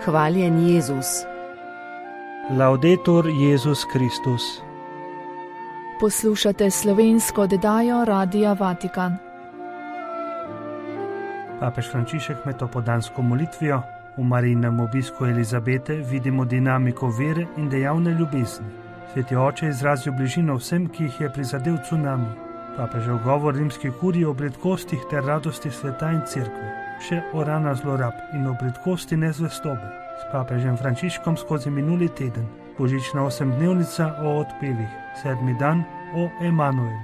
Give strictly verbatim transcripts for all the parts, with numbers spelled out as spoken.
Hvaljen Jezus. Laudetur Jezus Kristus. Poslušate slovensko oddajo Radia Vatikan. Papež Frančišek med opodansko molitvijo v Marijinem obisku Elizabete vidimo dinamiko vere in dejavne ljubezni. Sveti oče izrazil bližino vsem, ki jih je prizadel cunami. Papežev govor rimski kuriji o bridkostih ter radosti sveta in cerkve, še o ranah zlorab in o bridkosti nezvestobe. S papežem Frančiškom skozi minuli teden, božična osemdnevnica o odpevih, sedmi dan o Emanuel.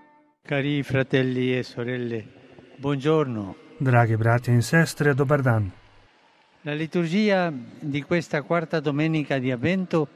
Cari fratelli e sorelle, buongiorno. Dragi bratje in sestre, dober dan. La liturgia di questa quarta domenica di Avvento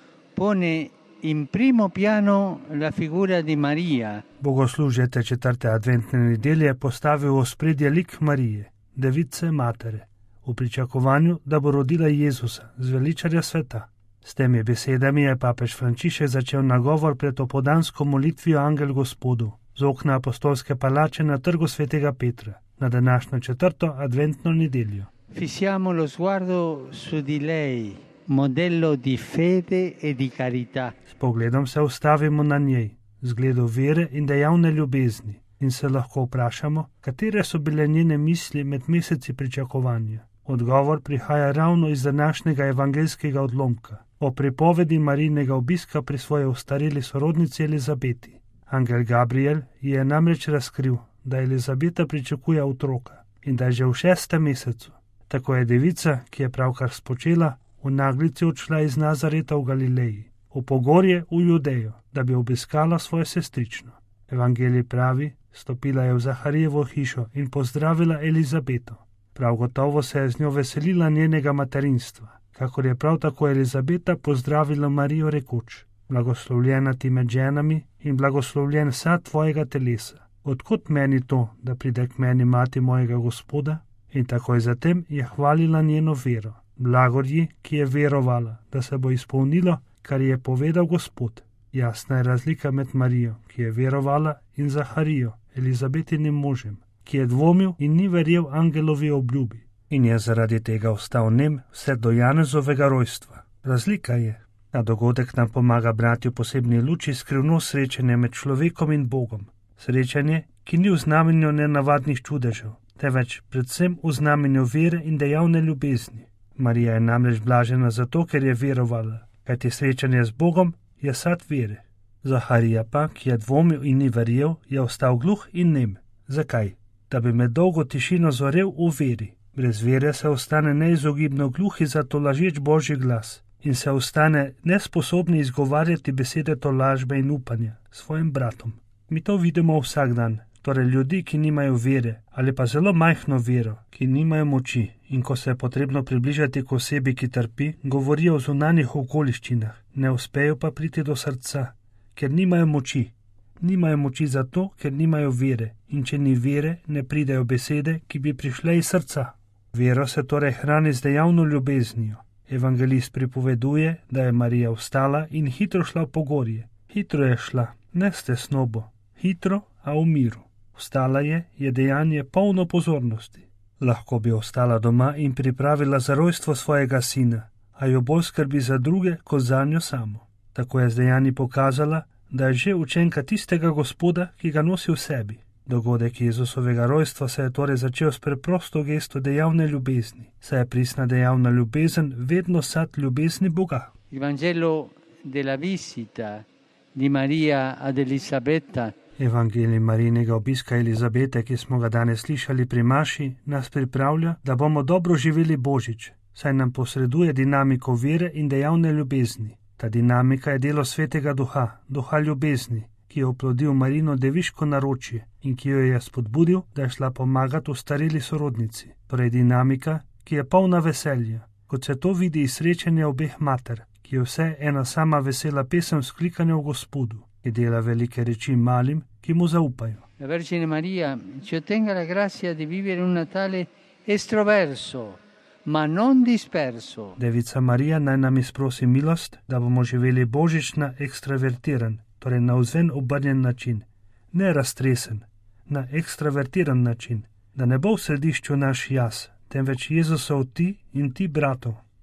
pone in primo piano la figura di Maria. Bogoslužje te četrte adventne nedelje postavi v ospredje lik Marije, device matere, v pričakovanju, da bo rodila Jezusa, zveličarja sveta. S temi besedami je papež Frančišek začel nagovor pred opodansko molitvijo Angel Gospodu z okna apostolske palače na trgu svetega Petra na današnjo četrto adventno nedeljo. Fissiamo lo sguardo su di lei, modello di fede e di carità. S pogledom se ustavimo na njej, zgledu vere in dejavne ljubezni, in se lahko vprašamo, katere so bile njene misli med meseci pričakovanja. Odgovor prihaja ravno iz današnjega evangeljskega odlomka, o pripovedi Marijinega obiska pri svoji ostareli sorodnici Elizabeti. Angel Gabriel je namreč razkril, da Elizabeta pričakuje otroka in da je že v šestem mesecu. Tako je devica, ki je pravkar spočela, v naglici odšla iz Nazareta v Galileji, v pogorje v Judejo, da bi obiskala svojo sestrično. Evangelij pravi, stopila je v Zaharijevo hišo in pozdravila Elizabeto. Prav gotovo se je z njo veselila njenega materinstva, kakor je prav tako Elizabeta pozdravila Marijo rekoč: blagoslovljena ti med ženami in blagoslovljen sad tvojega telesa. Odkot meni to, da pride k meni mati mojega Gospoda? In takoj zatem je hvalila njeno vero. Blagor ji, ki je verovala, da se bo izpolnilo, kar je povedal Gospod. Jasna je razlika med Marijo, ki je verovala, in Zaharijo, Elizabetinim možem, ki je dvomil in ni verjel angelovi obljubi in je zaradi tega ostal nem vse do Janezovega rojstva. Razlika je. Ta dogodek nam pomaga brati v posebni luči skrivno srečanje med človekom in Bogom. Srečanje, ki ni v znamenju nenavadnih čudežev, temveč predvsem v znamenju vere in dejavne ljubezni. Marija je namreč blažena zato, ker je verovala, kajti srečanje z Bogom je sad vere. Zaharija pa, ki je dvomil in ni verjel, je ostal gluh in nem. Zakaj? Da bi med dolgo tišino zorel v veri. Brez vere se ostane neizogibno gluhi za tolažeč Božji glas in se ostane nesposobni izgovarjati besede tolažbe in upanja svojim bratom. Mi to vidimo vsak dan, torej ljudi, ki nimajo vere ali pa zelo majhno vero, ki nimajo moči, in ko se je potrebno približati k osebi, ki trpi, govorijo o zunanjih okoliščinah, ne uspejo pa priti do srca, ker nimajo moči. Nimajo moči zato, ker nimajo vere, in če ni vere, ne pridejo besede, ki bi prišle iz srca. Vero se torej hrani z dejavno ljubeznijo. Evangelist pripoveduje, da je Marija vstala in hitro šla v pogorje. Hitro je šla, ne s tesnobo, hitro, a v miru. Vstala je, je dejanje polno pozornosti. Lahko bi ostala doma in pripravila za rojstvo svojega sina, a jo bolj skrbi za druge, kot za njo samo. Tako je z dejanji pokazala, da je že učenka tistega Gospoda, ki ga nosi v sebi. Dogodek Jezusovega rojstva se je torej začel s preprosto gesto dejavne ljubezni, saj je pristna dejavna ljubezen vedno sad ljubezni Boga. Evangelo della visita di Maria ad Elisabetta. Evangelij Marijinega obiska Elizabete, ki smo ga danes slišali pri maši, nas pripravlja, da bomo dobro živeli Božič, saj nam posreduje dinamiko vere in dejavne ljubezni. Ta dinamika je delo Svetega Duha, Duha ljubezni, ki je oplodil Marijino deviško naročje in ki jo je spodbudil, da je šla pomagati ostareli sorodnici. Torej dinamika, ki je polna veselja, kot se to vidi iz srečanja obeh mater, ki je vse ena sama vesela pesem vzklikanja v Gospodu, ki dela velike reči malim, ki mu zaupajo. La Vergine Maria ci ottenga la grazia di vivere un Natale estroverso, ma non disperso. Devica Marija naj nam izprosi milost, da bomo živeli božič na ekstravertiran, torej na vzven obrnjen način, ne raztresen, na ekstravertiran način, da ne bo v središču naš jaz, temveč Jezusov ti in ti brato.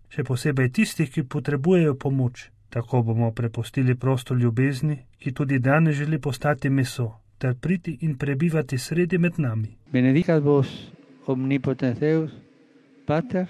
še posebej tistih, ki potrebujejo pomoč. Tako bomo prepustili prostor ljubezni, ki tudi danes želi postati meso, ter priti in prebivati sredi med nami. Benedicat vos omnipotens Deus, Pater,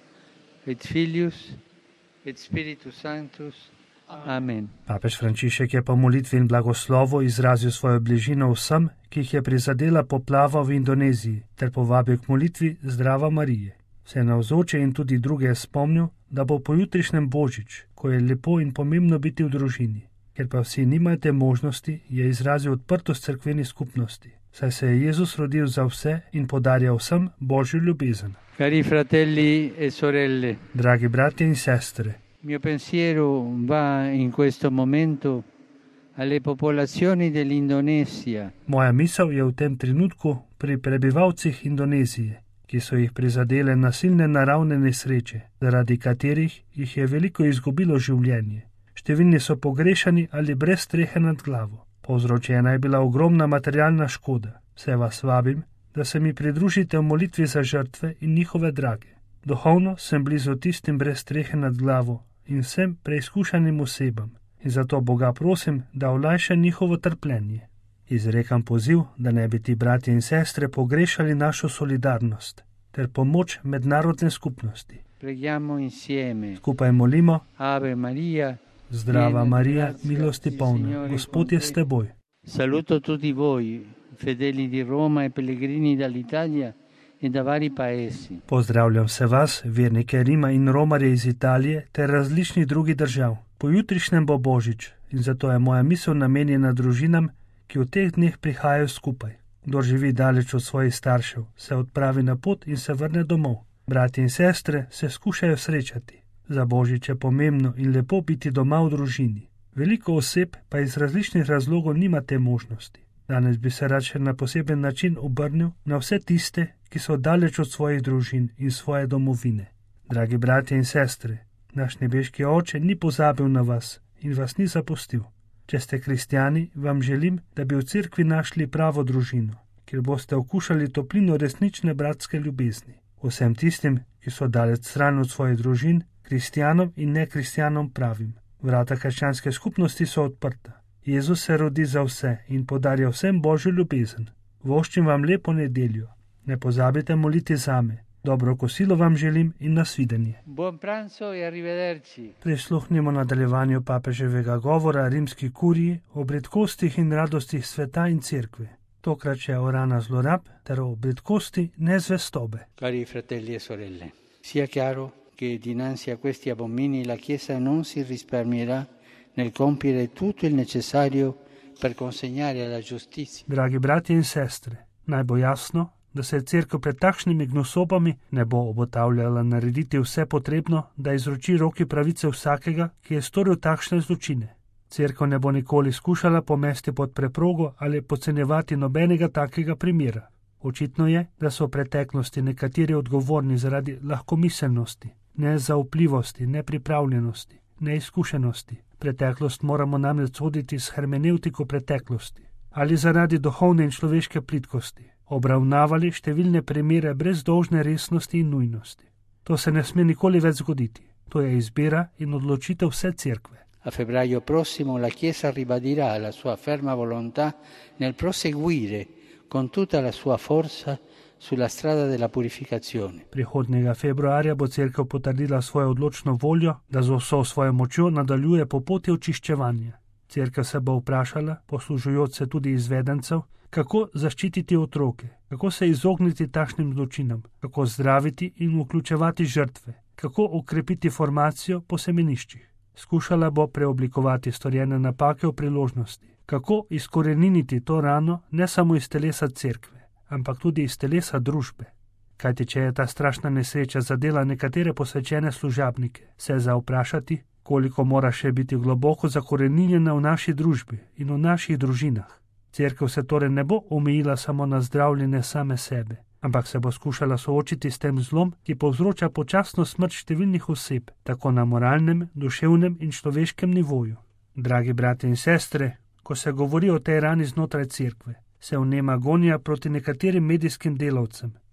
et Filius, et Spiritus Sanctus. Amen. Papež Frančišek je po molitvi in blagoslovu izrazil svojo bližino vsem, ki jih je prizadela poplava v Indoneziji, ter povabil k molitvi Zdrava Marije. Vse navzoče in tudi druge je spomnil, da bo pojutrišnjem Božič, ko je lepo in pomembno biti v družini. Ker pa vsi nimate možnosti, je izrazil odprtost cerkveni skupnosti, saj se je Jezus rodil za vse in podarja vsem Božjo ljubezen. Cari fratelli e sorelle, Dragi bratje in sestre, mio pensiero va in questo momento alle popolazioni dell'Indonesia. Moja misel je v tem trenutku pri prebivalcih Indonezije, ki so jih prizadele nasilne naravne nesreče, zaradi katerih jih je veliko izgubilo življenje. Številni so pogrešani ali brez strehe nad glavo. Povzročena je bila ogromna materialna škoda. Vse vas vabim, da se mi pridružite v molitvi za žrtve in njihove drage. Duhovno sem blizu tistim brez strehe nad glavo in vsem preizkušanim osebam in zato Boga prosim, da olajša njihovo trpljenje. Izrekam poziv, da ne bi ti bratje in sestre pogrešali našo solidarnost ter pomoč mednarodne skupnosti. Preghiamo insieme. Skupaj molimo. Ave Maria, Zdrava Marija, milosti polna, Gospod je s teboj. Saluto tutti voi, fedeli di Roma e pellegrini dall'Italia e da vari paesi. Pozdravljam vse vas, vernike Rima in romarje iz Italije ter različnih drugih držav. Pojutrišnjem bo Božič in zato je moja misel namenjena družinam, ki v teh dneh prihajajo skupaj. Kdor živi daleč od svojih staršev, se odpravi na pot in se vrne domov. Bratje in sestre se skušajo srečati. Za Božič je pomembno in lepo biti doma v družini. Veliko oseb pa iz različnih razlogov nima te možnosti. Danes bi se rad še na poseben način obrnil na vse tiste, ki so daleč od svojih družin in svoje domovine. Dragi bratje in sestre, naš nebeški Oče ni pozabil na vas in vas ni zapustil. Če ste kristjani, vam želim, da bi v cerkvi našli pravo družino, kjer boste okušali toplino resnične bratske ljubezni. Vsem tistim, ki so daleč stran od svojih družin, kristjanom in nekristjanom pravim. Vrata krščanske skupnosti so odprta. Jezus se rodi za vse in podarja vsem Božjo ljubezen. Voščim vam lepo nedeljo. Ne pozabite moliti zame. Dobro kosilo vam želim in nasvidenje. Buon pranzo e arrivederci. Prisluhnimo nadaljevanju papeževega govora rimski kuriji o bridkostih in radostih sveta in cerkve. Tokrat še o rana zlorab ter o bridkosti nezvestobe. Cari fratelli e sorelle, sia chiaro che dinanzi a questi abomini la Chiesa non si risparmierà nel compiere tutto il necessario per consegnare alla giustizia. Dragi bratje in sestre, naj bo jasno, da se cerkev pred takšnimi gnusobami ne bo obotavljala narediti vse potrebno, da izroči roki pravice vsakega, ki je storil takšne zločine. Cerkev ne bo nikoli skušala pomesti pod preprogo ali podcenjevati nobenega takega primera. Očitno je, da so v preteklosti nekateri odgovorni zaradi lahkomiselnosti, nezaupljivosti, nepripravljenosti, neizkušenosti. Preteklost moramo namreč soditi s hermenevtiko preteklosti ali zaradi duhovne in človeške plitkosti. Obravnavali številne primere brez dolžne resnosti in nujnosti. To se ne sme nikoli več zgoditi. To je izbira in odločitev vse cerkve. A febbraio prossimo la Chiesa ribadirà la sua ferma volontà nel proseguire con tutta la sua forza sulla strada della purificazione. Prihodnjega februarja bo cerkev potrdila svojo odločno voljo, da z vso svojo močjo nadaljuje po poti očiščevanja. Cerkev se bo vprašala, poslužujoč se tudi izvedencev, kako zaščititi otroke, kako se izogniti takšnim zločinom, kako zdraviti in vključevati žrtve, kako okrepiti formacijo po semeniščih. Skušala bo preoblikovati storjene napake v priložnosti, kako izkoreniniti to rano ne samo iz telesa cerkve, ampak tudi iz telesa družbe. Kajti če je ta strašna nesreča zadela nekatere posvečene služabnike, se za vprašati, koliko mora še biti globoko zakoreninjena v naši družbi in v naših družinah. Cerkev se torej ne bo omejila samo na zdravljenje same sebe, ampak se bo skušala soočiti s tem zlom, ki povzroča počasno smrt številnih oseb, tako na moralnem, duševnem in človeškem nivoju. Dragi bratje in sestre, ko se govori o tej rani znotraj cerkve, se vnema gonja proti nekaterim medijskim delavcem,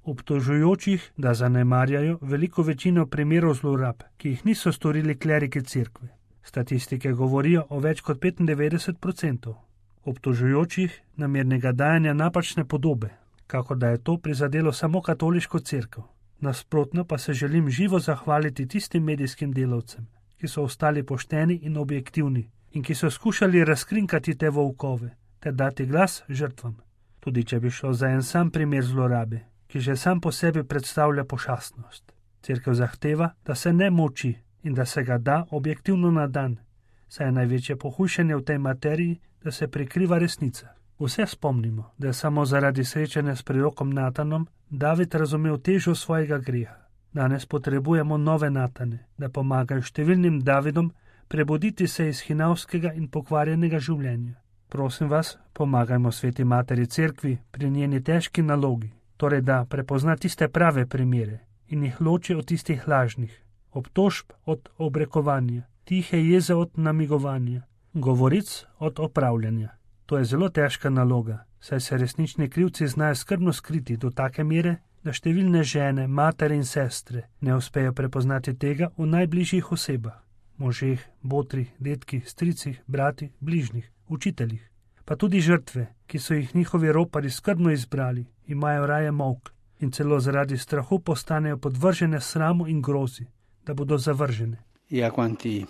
obtožujočih, da zanemarjajo veliko večino primerov zlorab, ki jih niso storili kleriki cerkve. Statistike govorijo o več kot petindevetdeset odstotkov. Obtožujočih namernega dajanja napačne podobe, kako da je to prizadelo samo katoliško cerkev. Nasprotno pa se želim živo zahvaliti tistim medijskim delavcem, ki so ostali pošteni in objektivni in ki so skušali razkrinkati te volkove ter dati glas žrtvam. Tudi če bi šlo za en sam primer zlorabe, ki že sam po sebi predstavlja pošastnost. Cerkev zahteva, da se ne moči in da se ga da objektivno na dan, saj je največje pohujšanje v tej materiji, da se prikriva resnica. Vse spomnimo, da je samo zaradi srečanja s prerokom Natanom David razumel težo svojega greha. Danes potrebujemo nove Natane, da pomagajo številnim Davidom prebuditi se iz hinavskega in pokvarjenega življenja. Prosim vas, pomagajmo Sveti Materi Cerkvi pri njeni težki nalogi, torej da prepozna tiste prave primere in jih loči od tistih lažnih, obtožb od obrekovanja, tihe jeze od namigovanja, govoric od opravljanja. To je zelo težka naloga, saj se resnični krivci znajo skrbno skriti do take mere, da številne žene, matere in sestre ne uspejo prepoznati tega v najbližjih osebah, možeh, botrih, dedkih, stricih, bratih, bližnjih, učiteljih. Pa tudi žrtve, ki so jih njihovi ropari skrbno izbrali, imajo raje molk in celo zaradi strahu postanejo podvržene sramu in grozi, da bodo zavržene. E a quanti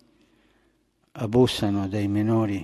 abusano dei minori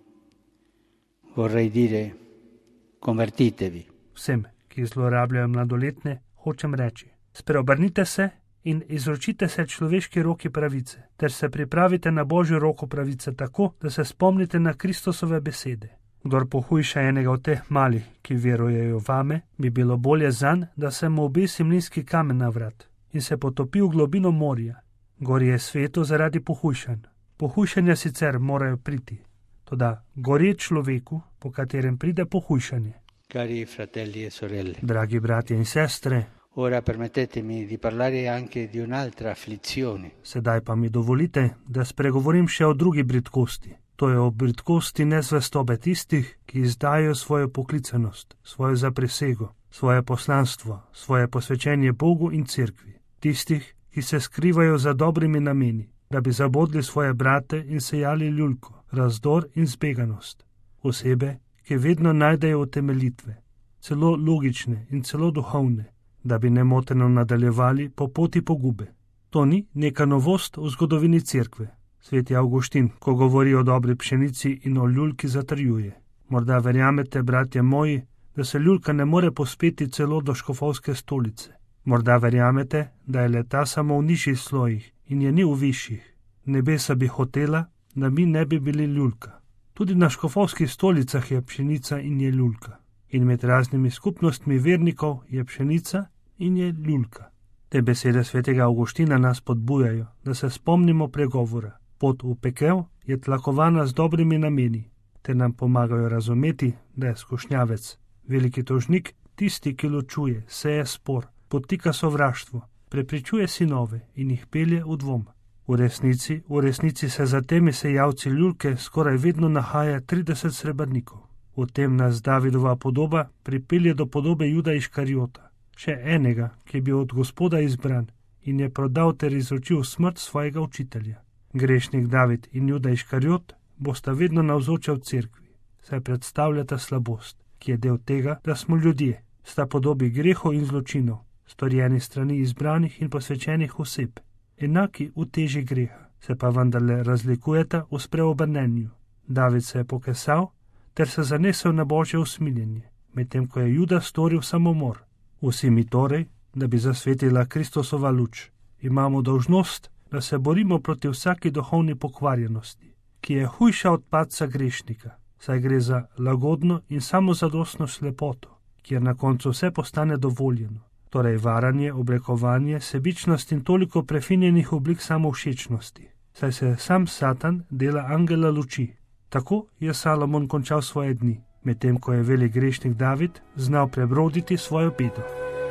vorrei dire convertitevi. Vsem, ki zlorabljajo mladoletne, hočem reči, spreobrnite se in izročite se človeški roki pravice, ter se pripravite na Božjo roko pravice tako, da se spomnite na Kristusove besede. Kdor pohujša enega od teh malih, ki verujejo vame, bi bilo bolje zanj, da se mu obesi mlinski kamen na vrat in se potopi v globino morja. Gori je svetu zaradi pohujšanj. Pohujšanja sicer morajo priti, toda gori je človeku, po katerem pride pohujšanje. Cari fratelli e sorelle. Dragi bratje in sestre, ora permettetemi di parlare anche di un'altra afflizione. Sedaj pa mi dovolite, da spregovorim še o drugi bridkosti. To je o bridkosti nezvestobe tistih, ki izdajo svojo poklicanost, svojo zaprisego, svoje poslanstvo, svoje posvečenje Bogu in cerkvi. Tistih, ki se skrivajo za dobrimi nameni, da bi zabodli svoje brate in sejali ljulko, razdor in zbeganost. Osebe, ki vedno najdejo utemeljitve, celo logične in celo duhovne, da bi nemoteno nadaljevali po poti pogube. To ni neka novost v zgodovini cerkve. Sveti Avguštin, ko govori o dobri pšenici in o ljulki, zatrjuje. Morda verjamete, bratje moji, da se ljulka ne more pospeti celo do škofovske stolice. Morda verjamete, da je leta samo v nižjih slojih in je ni v višjih. Nebesa bi hotela, da mi ne bi bili ljulka. Tudi na škofovskih stolicah je pšenica in je ljulka. In med raznimi skupnostmi vernikov je pšenica in je ljulka. Te besede svetega Avguština nas podbujajo, da se spomnimo pregovora. Pot v pekel je tlakovana z dobrimi nameni, te nam pomagajo razumeti, da je skušnjavec, veliki tožnik, tisti, ki ločuje, seje spor, podtika sovraštvo, prepričuje sinove in jih pelje v dvom. V resnici, v resnici se za temi sejavci ljulke skoraj vedno nahaja trideset srebrnikov. V tem nas Davidova podoba pripelje do podobe Juda Iškariota, še enega, ki je bil od Gospoda izbran in je prodal ter izročil smrt svojega učitelja. Grešnik David in Juda Iškariot bosta vedno navzoča v cerkvi, saj predstavljata slabost, ki je del tega, da smo ljudje, sta podobi grehov in zločinov, storjeni strani izbranih in posvečenih oseb, enaki v teži greha, se pa vendarle razlikujeta v spreobrnenju. David se je pokesal ter se zanesel na Božje usmiljenje, medtem ko je Juda storil samomor. Vsi mi torej, da bi zasvetila Kristusova luč, imamo dolžnost, da se borimo proti vsaki duhovni pokvarjenosti, ki je hujša od padca grešnika, saj gre za lagodno in samozadostno slepoto, kjer na koncu vse postane dovoljeno, torej varanje, obrekovanje, sebičnost in toliko prefinjenih oblik samovšečnosti, saj se sam Satan dela angela luči. Tako je Salomon končal svoje dni, medtem ko je velik grešnik David znal prebroditi svojo bedo.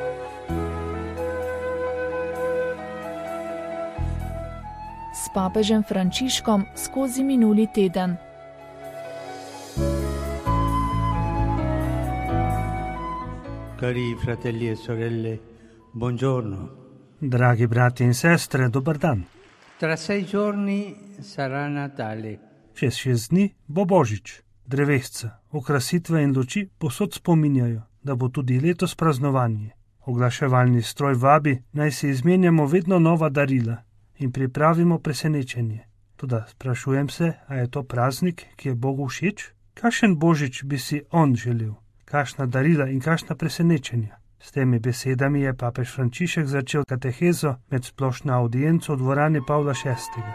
S papežem Frančiškom skozi minuli teden. Cari fratelli e sorelle, buongiorno. Dragi bratje in sestre, dober dan. Tra sei giorni sarà Natale. Čez šest dni bo Božič. Drevesca, okrasitve in luči posod spominjajo, da bo tudi letos praznovanje. Oglaševalni stroj vabi, naj si izmenjamo vedno nova darila in pripravimo presenečenje. Toda sprašujem se, a je to praznik, ki je Bogu všeč? Kakšen Božič bi si on želel? Kakšna darila in kakšna presenečenja? S temi besedami je papež Frančišek začel katehezo med splošno avdienco v dvorani Pavla šestega.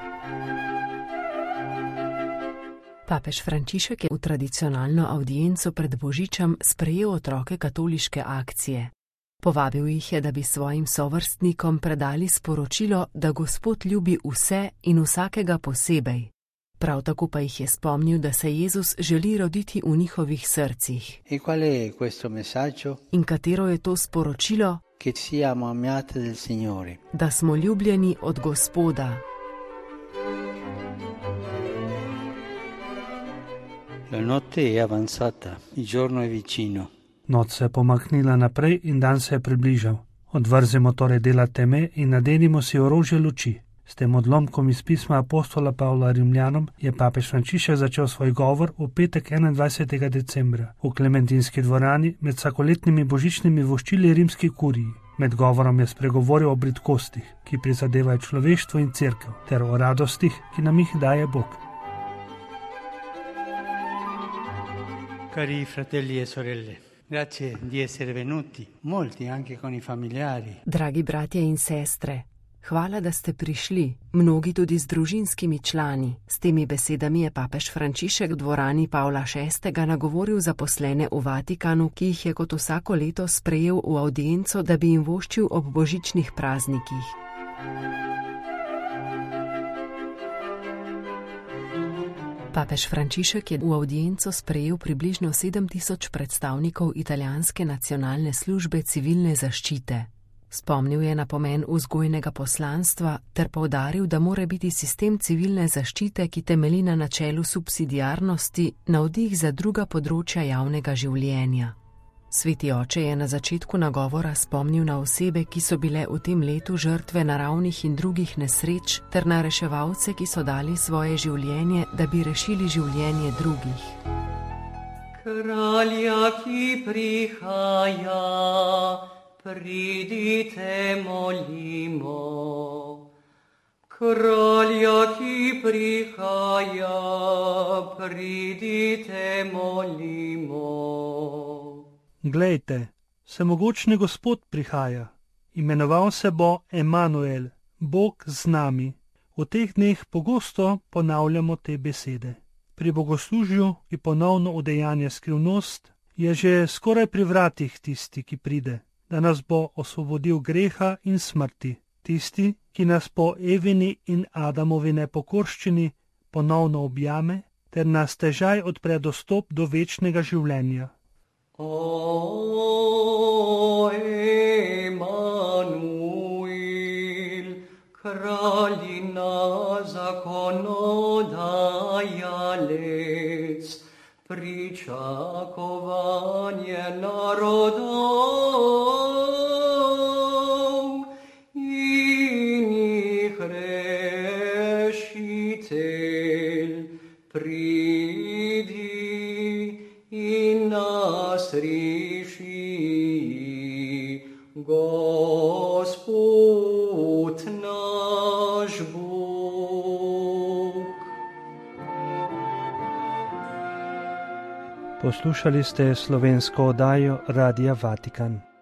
Papež Frančišek je v tradicionalno avdienco pred Božičem sprejel otroke katoliške akcije. Povabil jih je, da bi svojim sovrstnikom predali sporočilo, da Gospod ljubi vse in vsakega posebej. Prav tako pa jih je spomnil, da se Jezus želi roditi v njihovih srcih. E qual è questo messaggio? In katero je to sporočilo? Che siamo amati del Signore. Da smo ljubljeni od Gospoda. La notte è avanzata, il giorno è vicino. Noč se je pomaknila naprej in dan se je približal. Odvrzemo torej dela teme in nadenimo si orožje luči. S tem odlomkom iz pisma apostola Pavla Rimljanom je papež Frančišek začel svoj govor v petek enaindvajsetega decembra v Klementinski dvorani med vsakoletnimi božičnimi voščili rimski kuriji. Med govorom je spregovoril o bridkostih, ki prizadevajo človeštvo in cerkev, ter o radostih, ki nam jih daje Bog. Cari fratelli e sorelle, grazie di essere venuti, molti anche con i familiari. Dragi bratje in sestre, hvala, da ste prišli, mnogi tudi z družinskimi člani. S temi besedami je papež Frančišek v dvorani Pavla šestega nagovoril zaposlene v Vatikanu, ki jih je kot vsako leto sprejel v avdienco, da bi jim voščil ob božičnih praznikih. Papež Frančišek je v avdienco sprejel približno sedem tisoč predstavnikov italijanske nacionalne službe civilne zaščite. Spomnil je na pomen vzgojnega poslanstva ter poudaril, da mora biti sistem civilne zaščite, ki temelji na načelu subsidiarnosti, navdih za druga področja javnega življenja. Sveti oče je na začetku nagovora spomnil na osebe, ki so bile v tem letu žrtve naravnih in drugih nesreč, ter na reševalce, ki so dali svoje življenje, da bi rešili življenje drugih. Kralja, ki prihaja, pridite molimo. Kralja, ki prihaja, pridite molimo. Glejte, vsemogočni Gospod prihaja. Imenoval se bo Emanuel, Bog z nami. V teh dneh pogosto ponavljamo te besede. Pri bogoslužju, ki ponovno udejanja skrivnost, je že skoraj pri vratih tisti, ki pride, da nas bo osvobodil greha in smrti. Tisti, ki nas po Evini in Adamovi nepokorščini ponovno objame, ter nas težaj odpre dostop do večnega življenja. O Emanuel, kraljina zakonodajalec, pričakovanje narodov in jih rešitelj, pridi in nas reši, Gospod naš Bog. Poslušali ste slovensko oddajo Radia Vatikan.